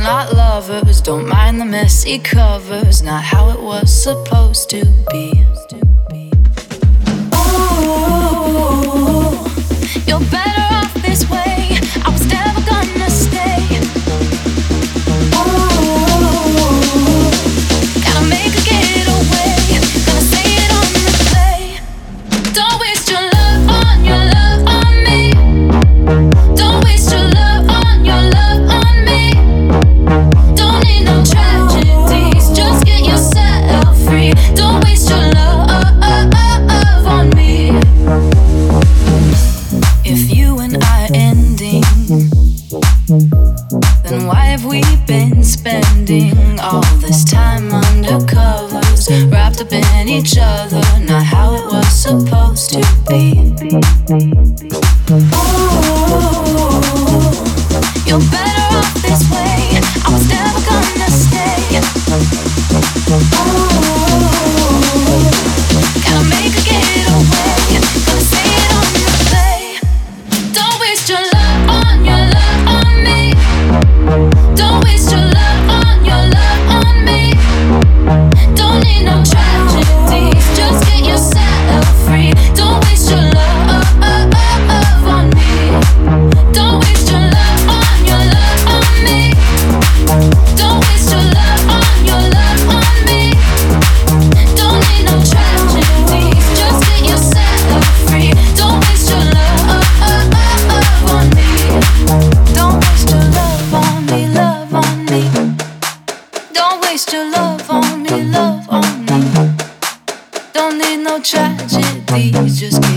not lovers, don't mind the messy covers, not how it was supposed to be. Ooh, you're better off this way. I was never gonna stay. Ooh, gotta make a getaway, gonna say it on replay. Don't waste your love on me. Don't waste your love on me. Don't need no tragedies, just get yourself free. Don't waste your love on me. If you and I ending, then why have we been spending all this time under covers, wrapped up in each other, not how it was supposed to be. Ooh, you're better off this way. I was never gonna stay. Ooh, gotta make a getaway, gonna say it on replay. Don't waste your love on me. Don't waste your love on me. Don't need no tragedies, just get yourself free. Don't waste your love on me. Don't waste your love on me. Don't waste your love on me. Don't need no tragedies, just get yourself free. Don't waste your love on me. Don't waste your love on me, love on me. Don't waste your love on me, love on me. Don't need no tragedies, just